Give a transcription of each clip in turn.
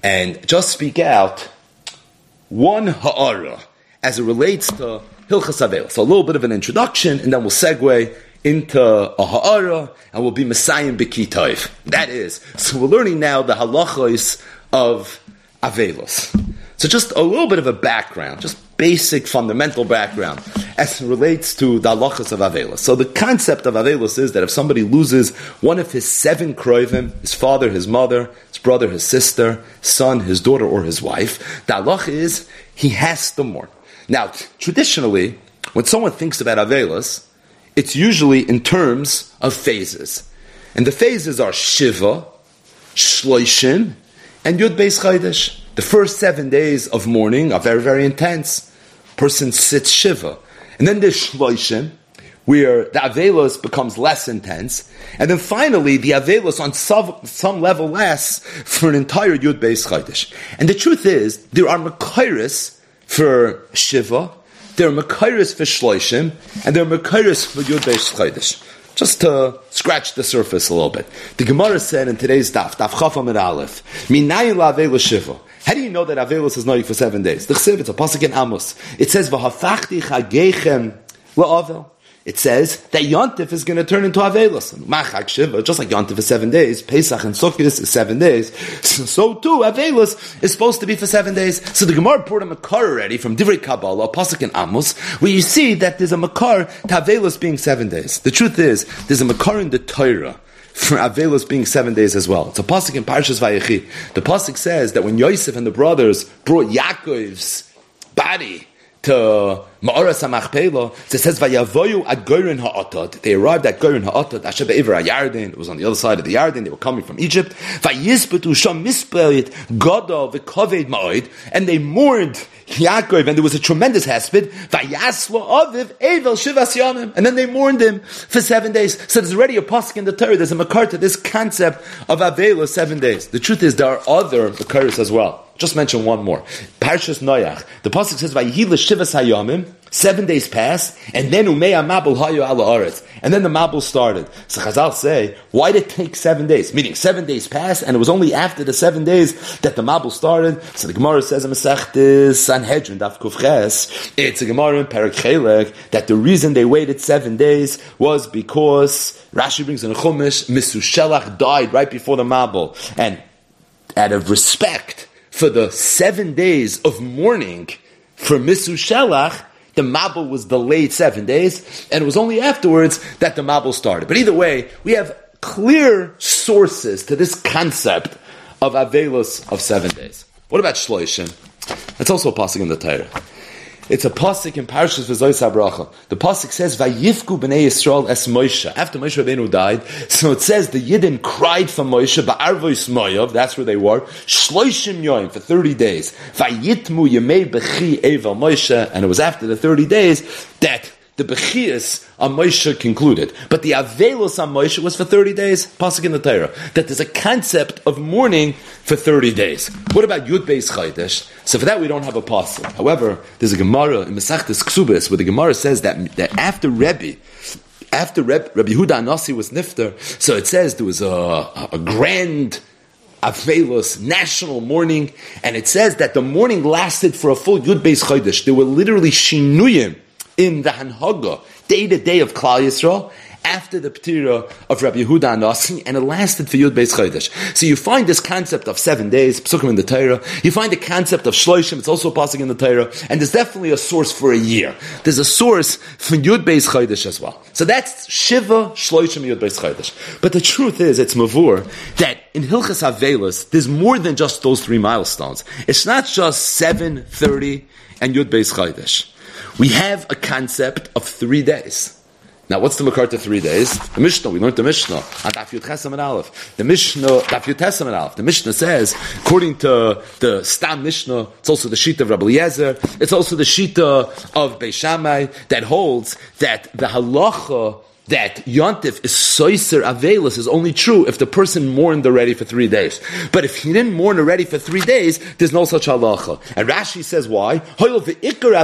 and just speak out one ha'ara as it relates to Hilchas Avelos. So a little bit of an introduction, and then we'll segue into a ha'ara, and we'll be Messiah B'Kitayv. That is, so we're learning now the halachos of Avelos. So just a little bit of a background, just basic fundamental background as it relates to the halachos of Avelos. So the concept of Avelos is that if somebody loses one of his 7 kroivim, his father, his mother, his brother, his sister, son, his daughter, or his wife, the halacha is he has to mourn. Now, traditionally, when someone thinks about Avelos, it's usually in terms of phases. And the phases are Shiva, Shloishim, and Yud Beis Chodesh. The first 7 days of mourning are very, very intense. Person sits Shiva. And then there's Shloishim, where the Avelos becomes less intense. And then finally, the Avelos on some level lasts for an entire Yud Beis Chodesh. And the truth is, there are Makairis for Shiva, there are Makairis for Shloishim, and there are Makairis for Yud Beis Chodesh. Just to scratch the surface a little bit. The Gemara said in today's daf Chaf Amud Aleph, Minayin la'Avelos Shiva. How do you know that Avelos is noyik for 7 days? The Chsiv, it's a pasuk in Amos. It says, V'hafachti chagechem la'avel. It says that Yontif is going to turn into Avelos. Machak Shiva, just like Yontif is 7 days, Pesach and Sukkot is 7 days. So too, Avelos is supposed to be for 7 days. So the Gemara brought a makar already from Divrei Kabbalah, a pasuk in Amos, where you see that there's a makar to Avelos being 7 days. The truth is, there's a makar in the Torah for Avelos being 7 days as well. It's a pasuk in Parshas Vayechi. The pasuk says that when Yosef and the brothers brought Yaakov's body to Ma'aras HaMachpelah, it says Vayavoyu ad Goren Ha'atad. They arrived at Goren Ha'atad, Asher be'Iver HaYarden. It was on the other side of the Yarden. They were coming from Egypt. Vayisbetu sham misplayit Gada v'Kaved Ma'od, and they mourned Yaakov, and there was a tremendous hesped. Vayaslo aviv Evel Shivas Yamim, and then they mourned him for 7 days. So there's already a pasuk in the Torah. There's a makar to this concept of Avelos 7 days. The truth is there are other makaris as well. Just mention one more. Parshas Noach. The pasuk says, "Vayihi l'shivas hayamim." 7 days passed, and then umei mabul hayu ala aretz, and then the mabul started. So Chazal say, why did it take 7 days? Meaning 7 days passed, and it was only after the 7 days that the mabul started. So the Gemara says in Masechtes Sanhedrin Daf Kuf Ches, it's a Gemara in Perek Chelek that the reason they waited 7 days was because Rashi brings in a Chumash, Misushelach died right before the mabul, and out of respect for the 7 days of mourning for Misushelach, the Mabul was delayed 7 days, and it was only afterwards that the Mabul started. But either way, we have clear sources to this concept of Avelos of 7 days. What about Shloishim? That's also a pasuk in the Torah. It's a pasuk in Parshas V'Zois HaBracha. The pasuk says, "Vayifku b'nei Yisrael es Moshe." After Moshe Rabbeinu died, so it says the Yidden cried for Moshe ba'arvos Moav. That's where they were. Shloishim yoim for 30 days. Vayitmu yemei bechi evel Moshe, and it was after the 30 days that the Bechias on Moshe concluded. But the Avelos on Moshe was for 30 days, pasuk in the Torah, that there's a concept of mourning for 30 days. What about Yud Beis Chodesh? So for that we don't have a pasuk. However, there's a Gemara in Masechtes Ksubis where the Gemara says that after Rabbi Yehuda Anasi was nifter, so it says there was a grand Avelos, national mourning, and it says that the mourning lasted for a full Yud Beis Chodesh. There were literally shinuyim in the Hanhaga, day to day of Klal Yisrael, after the Ptira of Rabbi Yehuda Anasi, and it lasted for Yud Beis Chodesh. So you find this concept of 7 days, Psukim in the Torah, you find the concept of Shloishim, it's also a pasuk in the Torah, and there's definitely a source for a year. There's a source for Yud Beis Chodesh as well. So that's Shiva, Shloishim, Yud Beis Chodesh. But the truth is, it's Mavur, that in Hilchas Avelos, there's more than just those 3 milestones. It's not just 7, 30, and Yud Beis Chodesh. We have a concept of 3 days. Now, what's the makar to 3 days? The Mishnah, we learned the Mishnah on Daf Yud Ches Amud Aleph. The Mishnah, Daf Yud Tes Amud Aleph. The Mishnah says, according to the Stam Mishnah, it's also the Shita of Rabbi Eliezer, it's also the Shita of Beis Shammai that holds that the halacha that Yontif is soiser avelis is only true if the person mourned already for 3 days. But if he didn't mourn already for 3 days, there's no such halacha. And Rashi says why? Because the ikar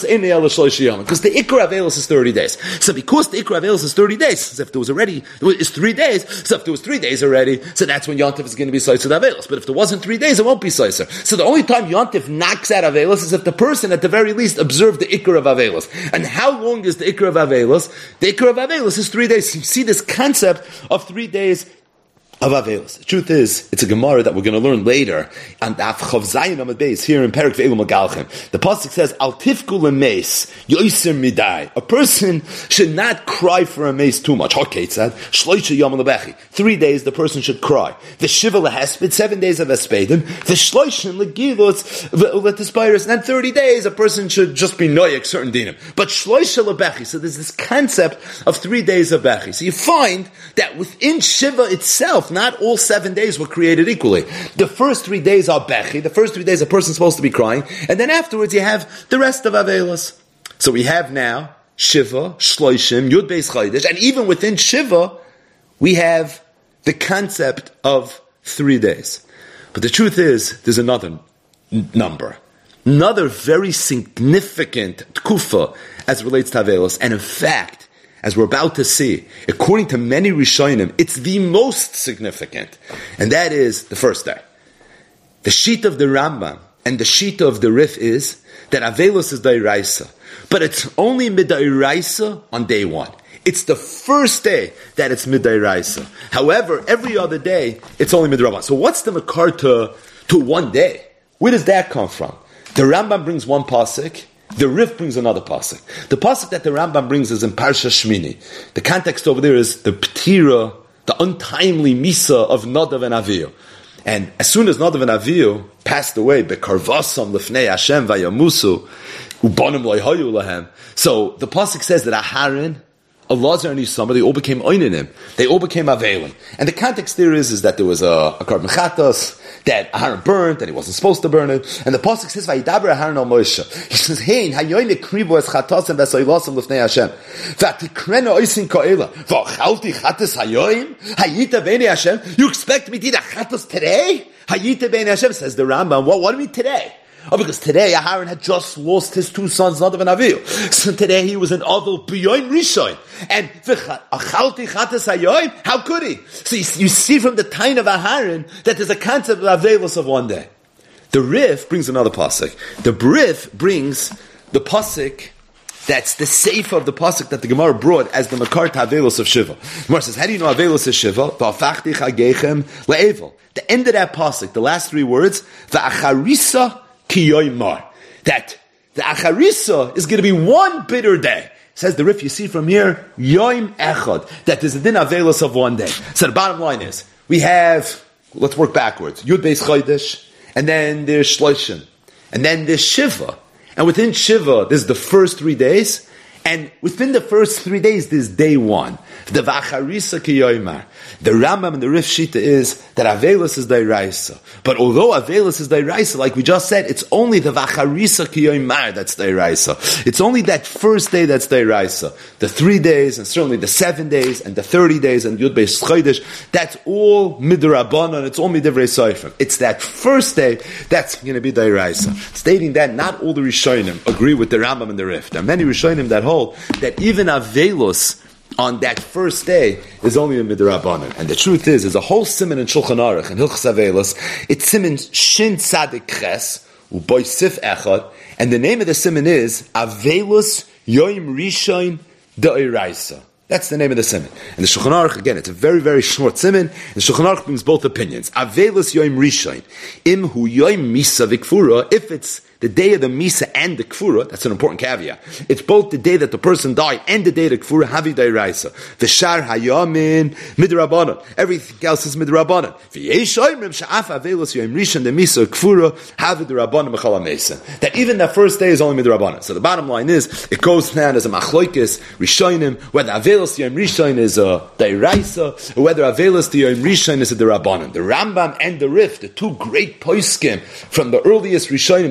avelis is 30 days. So because the ikar avelis is 30 days, so if there was already, it's 3 days, so if there was 3 days already, so that's when Yontif is going to be soiser avelis. But if there wasn't 3 days, it won't be soiser. So the only time Yontif knocks out avelis is if the person at the very least observed the ikar of avelis. And how long is the ikar of avelis? The ikar of avelis is 3 days. You see this concept of 3 days of Avelis. The truth is, it's a Gemara that we're going to learn later, and Af Chav Zayin Amud Beis here in Perek Ve'elu Magalchem. The pasuk says, "Al tifku lemeis yoiser midai." A person should not cry for a mace too much. Okay, it said, "Shloisha yom lebechi." 3 days the person should cry. The shiva lehesped, 7 days of espedim. The shloishin legilus letispirus, and then 30 days a person should just be noyek certain dinim. But shloisha lebechi. So there's this concept of 3 days of bechi. So you find that within shiva itself, not all 7 days were created equally. The first 3 days are bechi. The first 3 days a person's supposed to be crying, and then afterwards you have the rest of avelos. So we have now shiva, shloishim, yud beis chaydish, and even within shiva we have the concept of 3 days. But the truth is, there's another number, another very significant tkufa as it relates to avelos, and in fact, as we're about to see, according to many Rishonim, it's the most significant, and that is the first day. The sheet of the Rambam and the sheet of the Rif is that Avelos is Dairaisa, but it's only Midairaisa on day 1. It's the first day that it's Midairaisa. However, every other day, it's only Midrabanan. So what's the makar to 1 day? Where does that come from? The Rambam brings one pasuk, the Rif brings another pasuk. The pasuk that the Rambam brings is in Parsha Shmini. The context over there is the Ptira, the untimely Misa of Nadav and Avihu. And as soon as Nadav and Avihu passed away, Bekarvasam Lefnei Hashem Vayamusu, Ubanim Loihayu Lahem. So the pasuk says that Aharon, Elazar and Yisama, they all became Oinanim. They all became Avelim. And the context there is that there was a Karban Chatas, that Aharon burned, that he wasn't supposed to burn it. And the pasuk says, "Vayidaber Aharon al Moshe." He says, "Hein hayoyim ekribo es chatasem v'soilasem lefnei Hashem. V'atikrena oisin ka'ela. V'achalti chatas hayoyim hayita b'nei Hashem." You expect me to eat a chatas today? Hayita b'nei Hashem, says the Rambam. What do you mean today? Oh, because today Aharon had just lost his 2 sons, Nadav and Avihu. So today he was an Adol B'yoyim Rishon. And Achalti Chatas Hayoyim, how could he? So you see from the time of Aharon that there's a concept of Avelos of 1 day. The Rif brings another pasuk. The Rif brings the pasuk that's the sefer of the pasuk that the Gemara brought as the makar to Avelos of Shiva. The Gemara says, how do you know Avelos is Shiva? V'afachti chagechem le'evel. The end of that pasuk, the last 3 words, v'acharisa Kiyoymar. That the Acharisa is going to be 1 bitter day. Says the Rif, you see from here, Yoim Echad, that there's a din Avelos of 1 day. So the bottom line is, we have, let's work backwards, Yud Beis Chaydish, and then there's Shloshim, and then there's Shiva. And within Shiva, there's the first 3 days, and within the first 3 days, there's day 1. The Vacharisa Kiyoymar. The Rambam and the Rif Shita is that Avelos is Dairaisa. But although Avelos is Dairaisa, like we just said, it's only the Vacharisa Kiyoymar that's Dairaisa. It's only that first day that's Dairaisa. The 3 days, and certainly the 7 days, and the 30 days, and Yud Beis Chaydish, that's all Midrabanan, it's all Midivrei Seifrim. It's that first day that's going to be Dairaisa. Stating that not all the Rishonim agree with the Rambam and the Rif. There are many Rishonim that hold that even Avelos on that first day is only a midrabanan. And the truth is, there's a whole siman in Shulchan Aruch and Hilchos Avelos. It's siman Shin Tzadik Ches Uboy Sif Echad, and the name of the siman is Avelos Yoim Rishon Da'iraisa. That's the name of the siman. And the Shulchan Aruch, again, it's a very, very short siman. The Shulchan Aruch brings both opinions. Avelos Yoim Rishon Imhu Yoim Misa Vikfura. If it's the day of the Misa and the Kfura, that's an important caveat. It's both the day that the person died and the day of the Kfura, Havi Dairaisa. V'shar hayamin midrabanan. Everything else is midrabanan. V'yesh oimrim sha'af avelos yoim rishon the Misa Kfura, Havi Darabanan Mechala Mesa. That even that first day is only midrabanan. So the bottom line is, it goes down as a machloikis, rishonim, whether avelos yoim rishon is a Dairaisa, or whether avelos yoim rishon is a Darabanan. The Rambam and the Rif, the 2 great poskim from the earliest rishonim, they both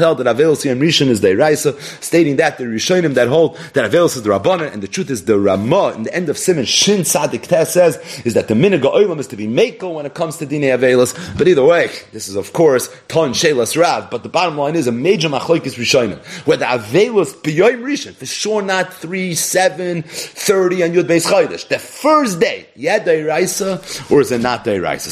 held that Avelos Yom Rishon is the Eraisa, stating that the Rishonim that hold that Avelos is the Rabbanan, and the truth is the Ramah in the end of Siman Shin Sadik Teh says is that the Minhag Olam is to be Mekel when it comes to Dinei Avelos. But either way, this is of course Ton Shelas Rav. But the bottom line is a major machlokes Rishonim whether Avelos B'Yom Rishon for sure not 3, 7, 30 and Yud Beis Chodesh the first day, yeah, the Eraisa, or is it not the Eraisa?